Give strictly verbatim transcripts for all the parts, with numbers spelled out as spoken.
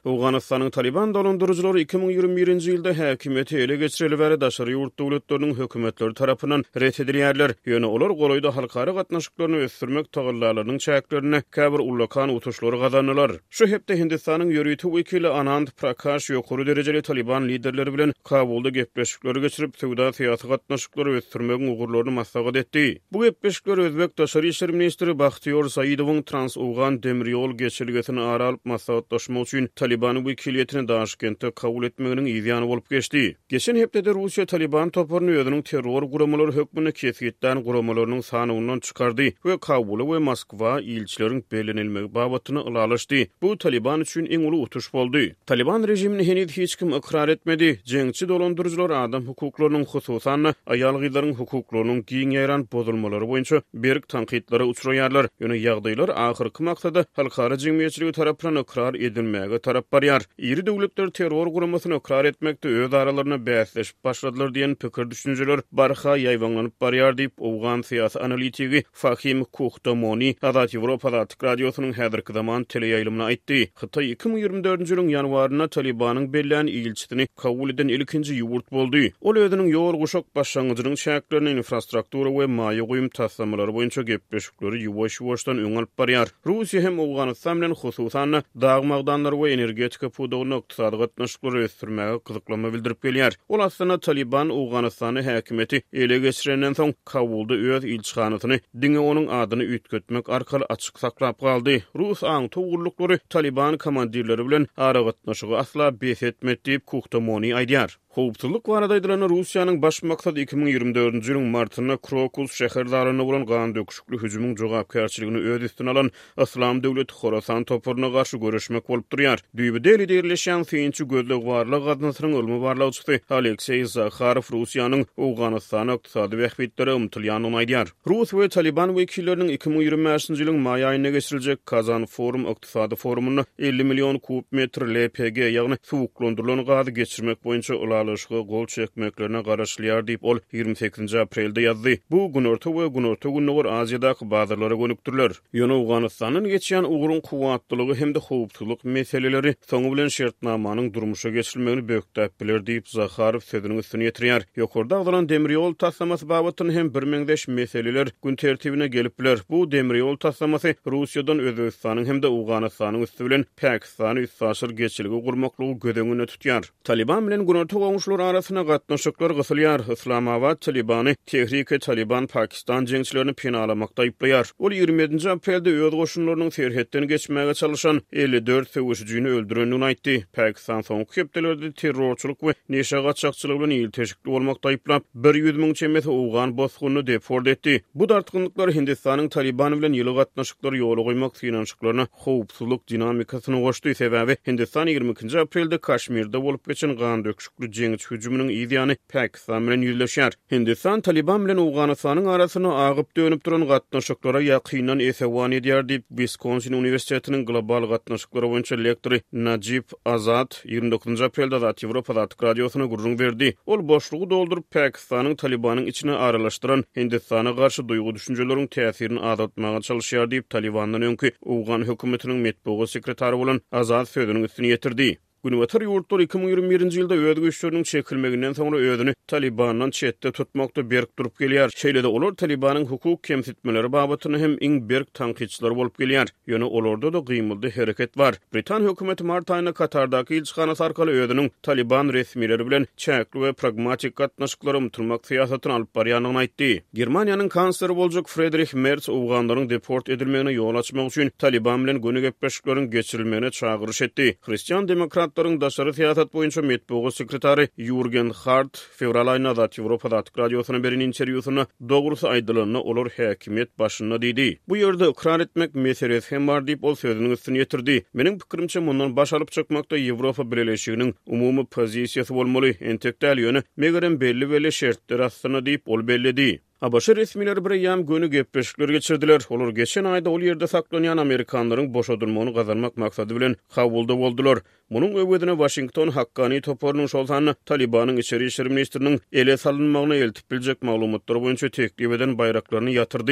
Awganystanyň Taliban dolandyrjylary iki ming ýigirme birinji ýylda häkimeti ele geçireli bäri daşary ýurt döwletleriniň hökümetleri tarapyndan ret edilýärler. Ýöne olar golaýda halkara gatnaşyklaryny ösdürmek togallalarynyň çäklerini käbir ullakan utuşlary gazandylar. Şu hepde Hindistanyň ýörüýeti wekili Anand Prakash ýokary derejeli Taliban liderleri bilen Kabulda gepleşikleri geçirip sowda syýasy gatnaşyklary ösdürmegiň ugurlaryny maslahat etdi. Bu gepleşikler Özbek Daşary işleri ministri Bahtiýor Saýydowyň Trans-Awgan demir ýol geçirgesini ara alyp maslahatlaşmak üçin Taliban wekiliýetini Daşkentde kabul etmeginiň ýygyny bolup geçdi. Geçen hepdede Russiýa Taliban toparyny özüniň terror guramalary hökmüne kesgitden guramalarynyň sanyndan çykardy we Kabul we Moskwa ilçileriň belenilmegi babatyny ılalaşdy. Bu Taliban üçin iň uly utuş boldy. Taliban rejimini henüz hiç kim ikrar etmedi. Jeňçi dolandyrjylar adam hukuklarynyň hususan aýal gyzlaryň hukuklarynyň giň ýaran bozulmalary boýunça berk tanqidlere uçraýarlar. Ýöne ýagdaýlar ahyrky maksady halkara jemgyýetçiligi tarapyndan ikrar edilmäge tarap barýar. Iri döwletler terror guramasyny ikrar etmekde öz aralaryna bäsleşip başladylar diýen pikir düşünjeler barha ýaýwanlanyp barýar diýip Awgan syýasy analitigi Fahim Kuhtamoni Azat Ýewropa Azatlyk radiosynyň häzirki zaman teleýaýlymyna aýtdy. Hytaý iki ming ýigirme dördünji ýylyň ýanwaryna Talibanyň belläni ilçisini kabul eden ilkinji ýurt boldy. Ol özüniň ýol guşak başlangyjynyň şäklerini infrastruktura we maýa goýum taslamalary boýunça gepleşikleri ýuwaş-ýuwaşdan öň alyp barýar. Russiýa hem Awganystan bilen hususan dağ magdanlary we energetika pudawyny ykdysady gatnaşyklary ösdürmäge gyzyklama bildirip gelýär. Ol aslynda Taliban Awganystany häkimeti ele geçirenden soň Kabulda öz ilçihanasyny diňe onuň adyny ütgetmek arkaly açyk saklap galdy. Rus aň togurluklary Taliban komandirleri bilen ara gatnaşygy asla beş etmedi diýip Kuhtamoni aýdýar. Howpsuzlyk baradaýdylan Russiýanyň baş maksady iki ming ýigirme dördünji ýylyň martyna Krokus şäherlaryna bolan gan döküşikli hüjümüň jogapkärçiligini öz üstüne alan Islam döwleti Khorasan toparyna garşy görüşmek bolup durýar. Düýbede liderleşen fiýinçi gözleg barlyk gadnasynyň ölümi barlawçysy Aleksey Zakharov Russiýanyň Awganystana ykdysady wehbetlere umtylýanyny aýdýar. Rus we Taliban wekilleriniň iki ming ýigirme beşinji ýylyň maý aýyna geçiriljek Kazan Forum ykdysady forumuny elli million kub metr L P G ýagny suwuklandyrylan gazy geçirmek boýunça ulalaşyga gol çekmeklerine garaşlýar diýip ol ýygrimi sekizinji aprelde ýazdy. Bu günorta we günorta günler Aziýadaky bazarlara gönükdirler. Ýöne Awganystanyň geçýän ugurun kuwatlylygy hemde howpsuzlyk meseleleri soňu bilen şertnamanyň durmuşa geçirilmegini bökdäp biler diýip Zakharov sözüniň üstüne ýetirýär. Ýokarda agylan demir ýol taslamasy babatyny hem bir meňdeş meseleler gün tertibine gelip biler. Bu demir ýol taslamasy Russiýadan Özbegistanyň hemde Awganystanyň üstü bilen Pakistany üstsaşyr geçiligi gurmaklygy gödeňine tutýar. Taliban bilen günorta goňşular arasyna gatnaşyklar gysylýar. Islamabad Talibany Tehrike Taliban Pakistan jeňçilerini penalamakda aýplaýar. Ol ýygrimi ýedinji aprelde öz goşunlarynyň serhetden geçmäge çalışan elli dört söwüşçüni öldürenini aýtdy. Pakistan soňky hepdelerde terrorçylyk we neşe gaçakçylyk bilen ýyl teşkil bolmakda aýplap bir ýüz miň çemeti Awgan bosguny deport etdi. Bu dartgynlyklar Hindistanyň Taliban bilen ýyly gatnaşyklary ýola goýmak finançyklaryna howpsuzlyk dinamikasyny goşdy. Sebäbi Hindistan ýygrimi ikinji aprelde Kaşmirde bolup geçen gan döküşikli jeňç hüjüminiň ýygyny Pakistan bilen ýüzleşýär. Hindistan Taliban bilen Awganystanyň arasyna agyp dönüp duran gatnaşyklara ýakynan esewan edýär diýip Wisconsin Uniwersitetiniň global gatnaşyklar boýunça lektory Najib Azat ýygrimi dokuzunji aprelde Azat Ýewropa Azatlyk radiosyna gurrun berdi. Ol boşlugy doldurup Pakistanyň Talibanyň içine aralaşdyran Hindistana garşy duýgu düşünjeleriň täsirini azaltmaga çalışýar diýip Talibandan öňkü Awgan hökümetiniň metbuat sekretary bolan Azat sözüniň üstüne ýetirdi. Günüwatar ýurtlar iki ming ýigirme birinji ýylda öz güýçleriniň çekilmeginden soňra özüni Talibandan çetde tutmakda berk durup gelýär. Şeýlede olar Talibanyň hukuk kemsitmeleri babatyny hem iň berk tanqidçiler bolup gelýär. Ýöne olarda da gymyldy hereket bar. Britan hökümeti mart aýyna Katardaky ilçihanasy arkaly özüniň Taliban resmileri bilen çäkli we pragmatik gatnaşyklary umtylmak syýasatyny alyp barýanyny aýtdy. Germaniýanyň kansleri boljak Friedrich Merz Awganlaryň deport edilmegine ýol açmak üçin Taliban bilen göni gepleşikleriň geçirilmegine çagyryş etdi. Hristiýan demokrat daşary syýasat boýunça metbuat sekretary Jürgen Hart fevral aýyna Azat Ýewropa Azatlyk radiosyna beren interwýusyna dogrusy aýdylyny olar häkimet başyna diýdi. Bu ýerde ikrar etmek meselesi hem bar diýip ol sözüniň üstüne ýetirdi. Meniň pikirimçe mundan baş alyp çykmakda Ýewropa Birleşiginiň umumy pozisiýasy bolmaly. Entekdäl ýöne megerem belli belli şertler astyna diýip ol bellidi. Abaşy resmileri bir ýam göni gepleşikler geçirdiler. Olar geçen aýda ol ýerde saklanýan Amerikanlaryň boşadylmagyny gazanmak maksady bilen Kabulda boldular. Munyň öwedine Washington hakkany toparynyň şolsany Talibanyň içeri işleri ministriniň ele salynmagyna eltip biljek maglumatlar boýunça teklip eden bayraklaryny ýatyrdy.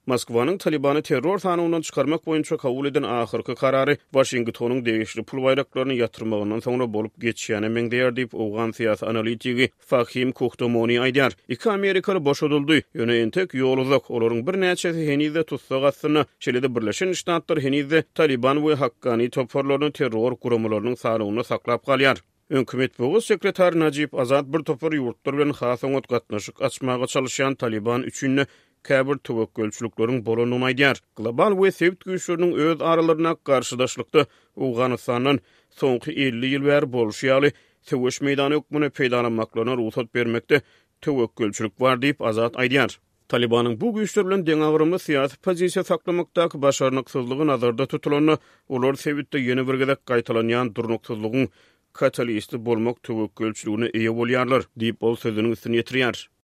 Moskwanyň Talibany terror sanugynyň çykarmak boýunça kabul eden ahyrky karary Washingtonyň degişli pul bayraklaryny ýatyrmagyndan soňra bolup geçýäne meňdeýär diýip Owgan siýasat analitigi Fahim Kuhtomoni aýdýar. Iki Amerikaly boşadyldy. Ýöne entek ýol uzak. Olaryň bir näçesi henizde tutsak aslynda şeýle Birleşen Ştatlar henizde Taliban we haqqany toparlaryny terror guramalarynyň sanugyny saklap galýar. Hökümet boğaz sekreter Najib Azad bir topar ýurtlar bilen has oňat gatnaşyk açmaga çalışýan Taliban üçin käbir töwekkülçülükleriň bolanyny aýdýar. Global we sewit güýçleriniň öz aralaryna garşydaşlykda Owganystanyň soňky elli ýyl bäri bolşýaly söwüş meýdany hökmüne peýdalamaklaryna ruhsat bermekde töwekkülçülük bar diýip Azad aýdýar. Talibanyň bu güýçler bilen deň agyrymly syýasy pozisiýa saklamakdaky başarnyksyzlygy nazarda tutulany, olar sewitde ýene bir gezek gaýtalanýan durnuksyzlygyň katalisti bolmak töwekkülçülügine eýe bolýarlar diýip ol sözüniň üstüne ýetirýär.